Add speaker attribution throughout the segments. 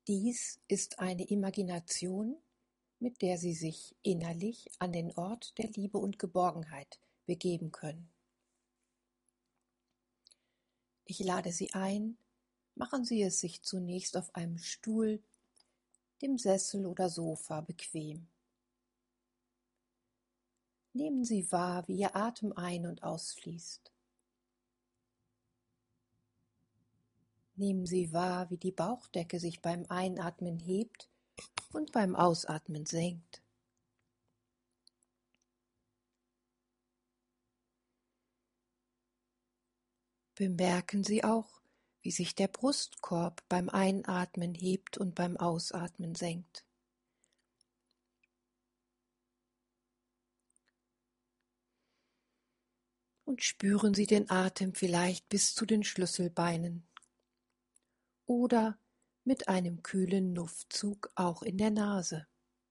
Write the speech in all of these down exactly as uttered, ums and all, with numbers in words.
Speaker 1: Dies ist eine Imagination, mit der Sie sich innerlich an den Ort der Liebe und Geborgenheit begeben können. Ich lade Sie ein, machen Sie es sich zunächst auf einem Stuhl, dem Sessel oder Sofa bequem. Nehmen Sie wahr, wie Ihr Atem ein- und ausfließt. Nehmen Sie wahr, wie die Bauchdecke sich beim Einatmen hebt und beim Ausatmen senkt. Bemerken Sie auch, wie sich der Brustkorb beim Einatmen hebt und beim Ausatmen senkt. Und spüren Sie den Atem vielleicht bis zu den Schlüsselbeinen oder mit einem kühlen Luftzug auch in der Nase.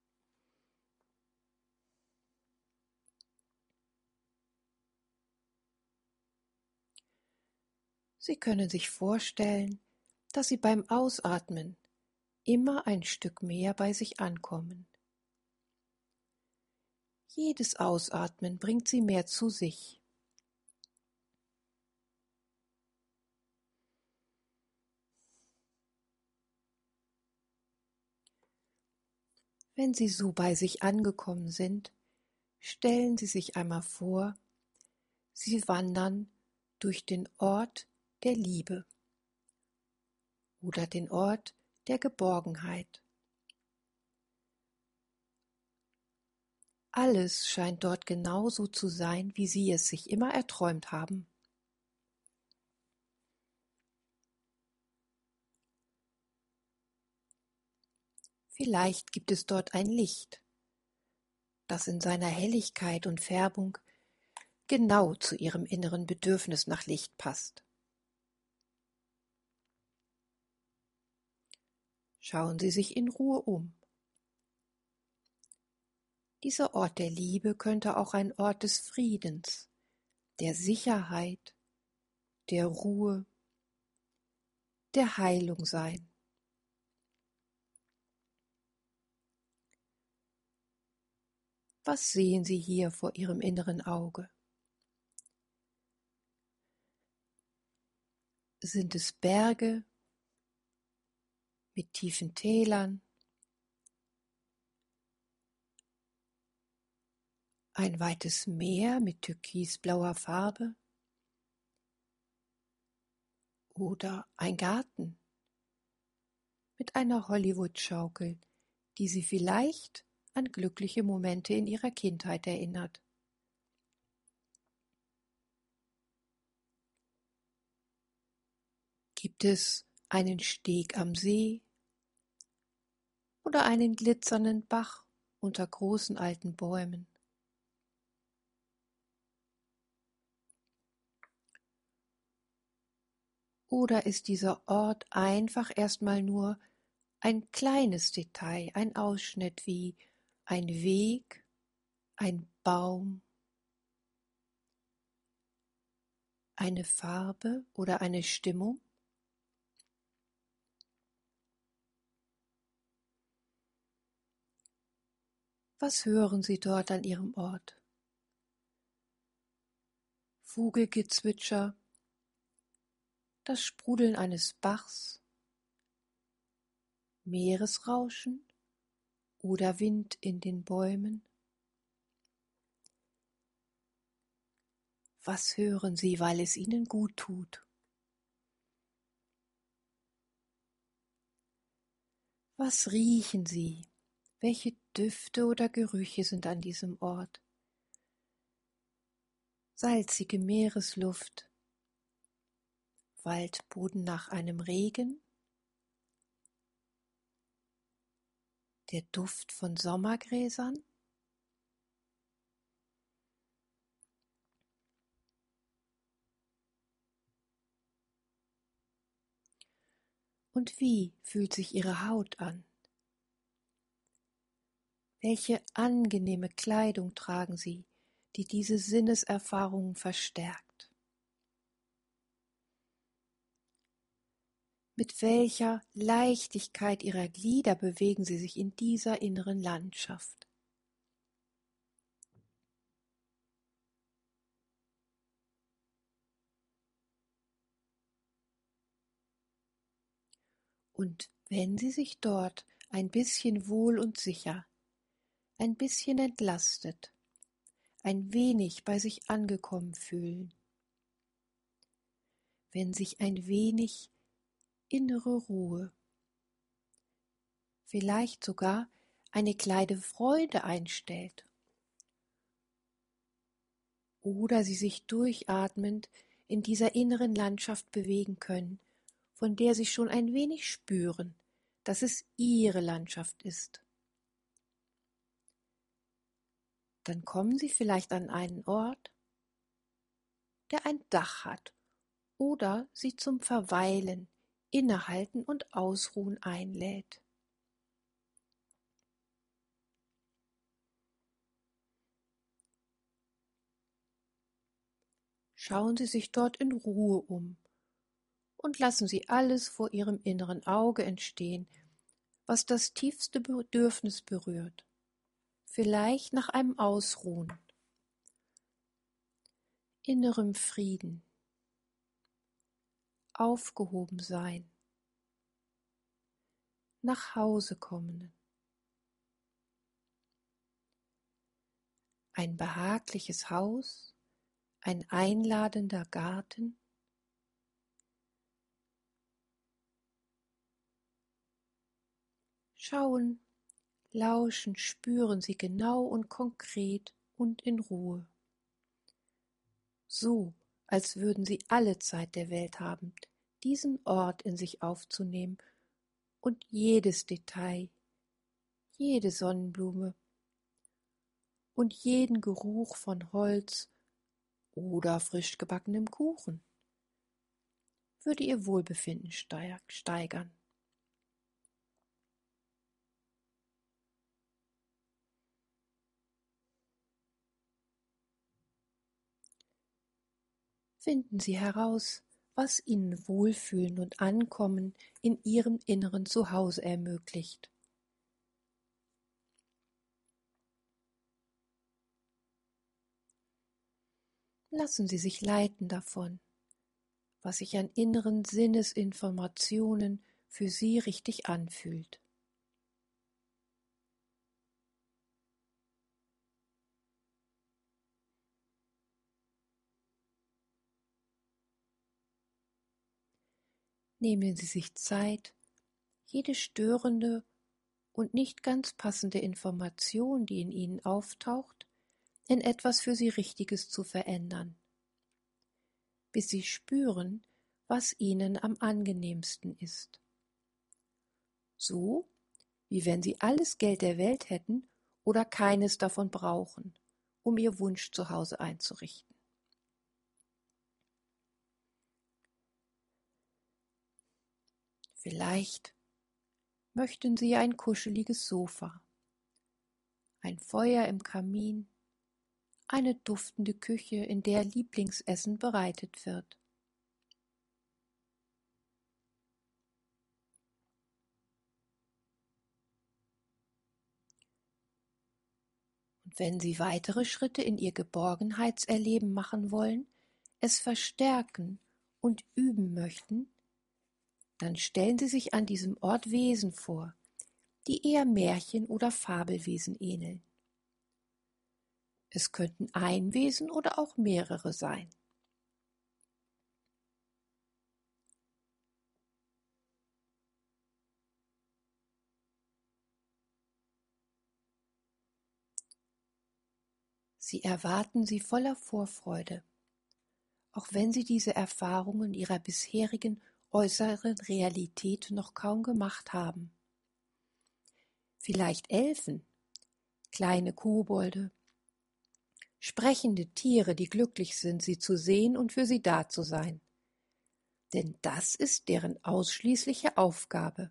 Speaker 1: Sie können sich vorstellen, dass Sie beim Ausatmen immer ein Stück mehr bei sich ankommen. Jedes Ausatmen bringt Sie mehr zu sich. Wenn Sie so bei sich angekommen sind, stellen Sie sich einmal vor, Sie wandern durch den Ort der Liebe oder den Ort der Geborgenheit. Alles scheint dort genauso zu sein, wie Sie es sich immer erträumt haben. Vielleicht gibt es dort ein Licht, das in seiner Helligkeit und Färbung genau zu Ihrem inneren Bedürfnis nach Licht passt. Schauen Sie sich in Ruhe um. Dieser Ort der Liebe könnte auch ein Ort des Friedens, der Sicherheit, der Ruhe, der Heilung sein. Was sehen Sie hier vor Ihrem inneren Auge? Sind es Berge mit tiefen Tälern, ein weites Meer mit türkisblauer Farbe oder ein Garten mit einer Hollywood-Schaukel, die Sie vielleicht an glückliche Momente in Ihrer Kindheit erinnert? Gibt es einen Steg am See oder einen glitzernden Bach unter großen alten Bäumen? Oder ist dieser Ort einfach erstmal nur ein kleines Detail, ein Ausschnitt wie ein Weg, ein Baum, eine Farbe oder eine Stimmung? Was hören Sie dort an Ihrem Ort? Vogelgezwitscher, das Sprudeln eines Bachs, Meeresrauschen oder Wind in den Bäumen? Was hören Sie, weil es Ihnen gut tut? Was riechen Sie? Welche Düfte oder Gerüche sind an diesem Ort? Salzige Meeresluft, Waldboden nach einem Regen, der Duft von Sommergräsern? Und wie fühlt sich Ihre Haut an? Welche angenehme Kleidung tragen Sie, die diese Sinneserfahrungen verstärkt? Mit welcher Leichtigkeit ihrer Glieder bewegen sie sich in dieser inneren Landschaft. Und wenn sie sich dort ein bisschen wohl und sicher, ein bisschen entlastet, ein wenig bei sich angekommen fühlen, wenn sich ein wenig innere Ruhe, vielleicht sogar eine kleine Freude einstellt, oder sie sich durchatmend in dieser inneren Landschaft bewegen können, von der sie schon ein wenig spüren, dass es ihre Landschaft ist. Dann kommen sie vielleicht an einen Ort, der ein Dach hat oder sie zum Verweilen, Innehalten und Ausruhen einlädt. Schauen Sie sich dort in Ruhe um und lassen Sie alles vor Ihrem inneren Auge entstehen, was das tiefste Bedürfnis berührt, vielleicht nach einem Ausruhen, innerem Frieden, aufgehoben sein, nach Hause kommen. Ein behagliches Haus, ein einladender Garten, schauen, lauschen, spüren Sie genau und konkret und in Ruhe. So, als würden Sie alle Zeit der Welt haben, diesen Ort in sich aufzunehmen und jedes Detail, jede Sonnenblume und jeden Geruch von Holz oder frisch gebackenem Kuchen würde Ihr Wohlbefinden steigern. Finden Sie heraus, was Ihnen Wohlfühlen und Ankommen in Ihrem inneren Zuhause ermöglicht. Lassen Sie sich leiten davon, was sich an inneren Sinnesinformationen für Sie richtig anfühlt. Nehmen Sie sich Zeit, jede störende und nicht ganz passende Information, die in Ihnen auftaucht, in etwas für Sie Richtiges zu verändern, bis Sie spüren, was Ihnen am angenehmsten ist. So, wie wenn Sie alles Geld der Welt hätten oder keines davon brauchen, um Ihr Wunschzuhause einzurichten. Vielleicht möchten Sie ein kuscheliges Sofa, ein Feuer im Kamin, eine duftende Küche, in der Lieblingsessen bereitet wird. Und wenn Sie weitere Schritte in Ihr Geborgenheitserleben machen wollen, es verstärken und üben möchten, dann stellen Sie sich an diesem Ort Wesen vor, die eher Märchen- oder Fabelwesen ähneln. Es könnten ein Wesen oder auch mehrere sein. Sie erwarten sie voller Vorfreude, auch wenn Sie diese Erfahrungen Ihrer bisherigen äußeren Realität noch kaum gemacht haben. Vielleicht Elfen, kleine Kobolde, sprechende Tiere, die glücklich sind, Sie zu sehen und für Sie da zu sein. Denn das ist deren ausschließliche Aufgabe.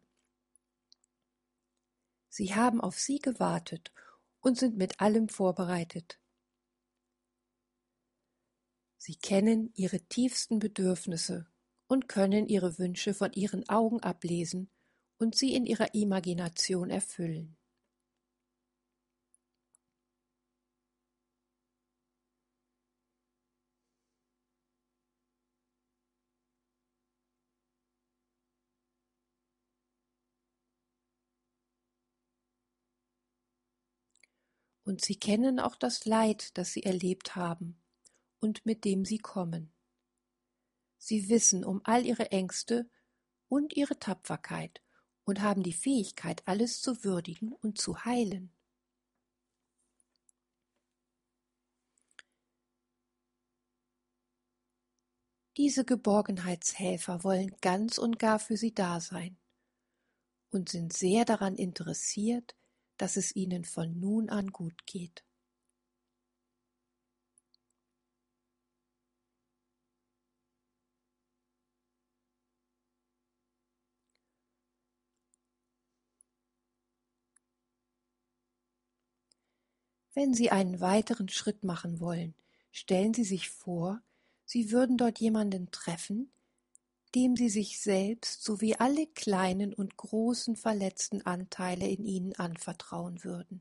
Speaker 1: Sie haben auf Sie gewartet und sind mit allem vorbereitet. Sie kennen Ihre tiefsten Bedürfnisse und können ihre Wünsche von ihren Augen ablesen und sie in ihrer Imagination erfüllen. Und sie kennen auch das Leid, das sie erlebt haben und mit dem sie kommen. Sie wissen um all ihre Ängste und ihre Tapferkeit und haben die Fähigkeit, alles zu würdigen und zu heilen. Diese Geborgenheitshelfer wollen ganz und gar für sie da sein und sind sehr daran interessiert, dass es ihnen von nun an gut geht. Wenn Sie einen weiteren Schritt machen wollen, stellen Sie sich vor, Sie würden dort jemanden treffen, dem Sie sich selbst sowie alle kleinen und großen verletzten Anteile in Ihnen anvertrauen würden.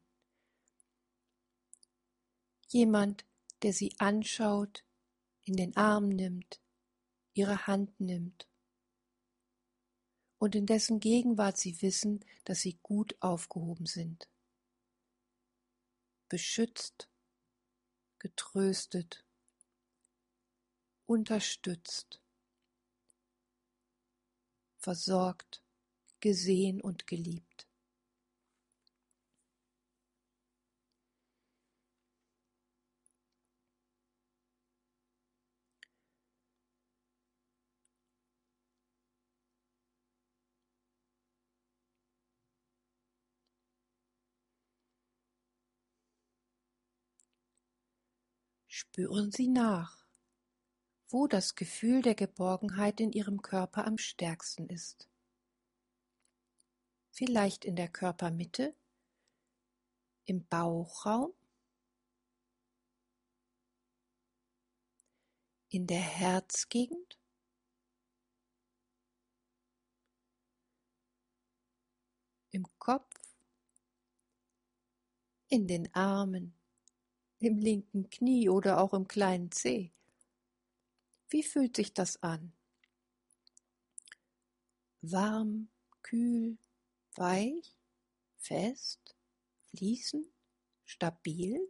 Speaker 1: Jemand, der Sie anschaut, in den Arm nimmt, Ihre Hand nimmt und in dessen Gegenwart Sie wissen, dass Sie gut aufgehoben sind, beschützt, getröstet, unterstützt, versorgt, gesehen und geliebt. Spüren Sie nach, wo das Gefühl der Geborgenheit in Ihrem Körper am stärksten ist. Vielleicht in der Körpermitte, im Bauchraum, in der Herzgegend, im Kopf, in den Armen, im linken Knie oder auch im kleinen Zeh. Wie fühlt sich das an? Warm, kühl, weich, fest, fließend, stabil?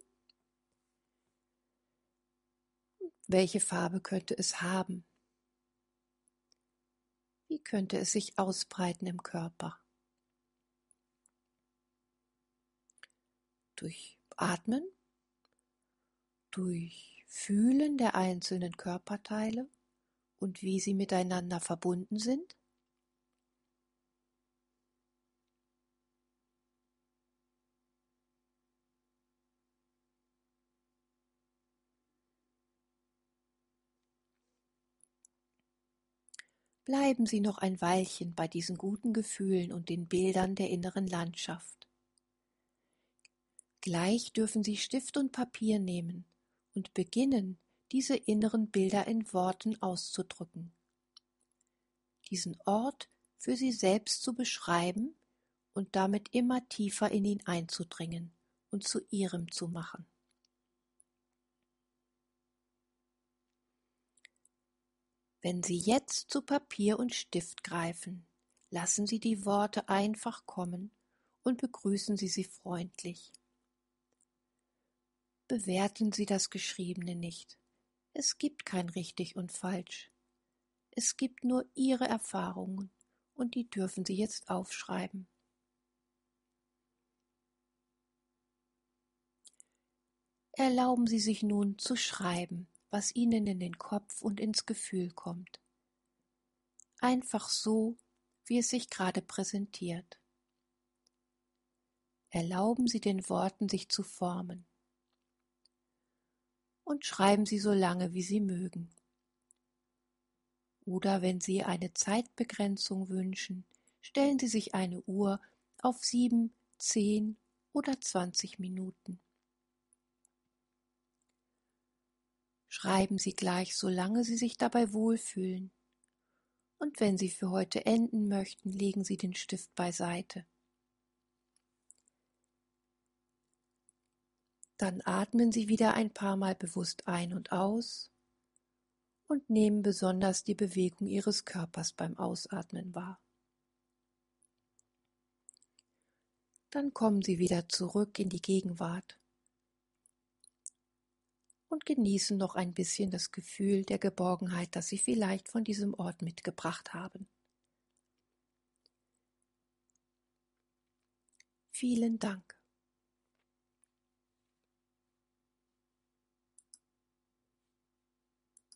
Speaker 1: Welche Farbe könnte es haben? Wie könnte es sich ausbreiten im Körper? Durch Atmen? Durch Fühlen der einzelnen Körperteile und wie sie miteinander verbunden sind? Bleiben Sie noch ein Weilchen bei diesen guten Gefühlen und den Bildern der inneren Landschaft. Gleich dürfen Sie Stift und Papier nehmen und beginnen, diese inneren Bilder in Worten auszudrücken. Diesen Ort für Sie selbst zu beschreiben und damit immer tiefer in ihn einzudringen und zu Ihrem zu machen. Wenn Sie jetzt zu Papier und Stift greifen, lassen Sie die Worte einfach kommen und begrüßen Sie sie freundlich. Bewerten Sie das Geschriebene nicht. Es gibt kein richtig und falsch. Es gibt nur Ihre Erfahrungen und die dürfen Sie jetzt aufschreiben. Erlauben Sie sich nun zu schreiben, was Ihnen in den Kopf und ins Gefühl kommt. Einfach so, wie es sich gerade präsentiert. Erlauben Sie den Worten, sich zu formen. Und schreiben Sie so lange, wie Sie mögen. Oder wenn Sie eine Zeitbegrenzung wünschen, stellen Sie sich eine Uhr auf sieben, zehn oder zwanzig Minuten. Schreiben Sie gleich, solange Sie sich dabei wohlfühlen Und wenn Sie für heute enden möchten, legen Sie den Stift beiseite. Dann atmen Sie wieder ein paar Mal bewusst ein und aus und nehmen besonders die Bewegung Ihres Körpers beim Ausatmen wahr. Dann kommen Sie wieder zurück in die Gegenwart und genießen noch ein bisschen das Gefühl der Geborgenheit, das Sie vielleicht von diesem Ort mitgebracht haben. Vielen Dank.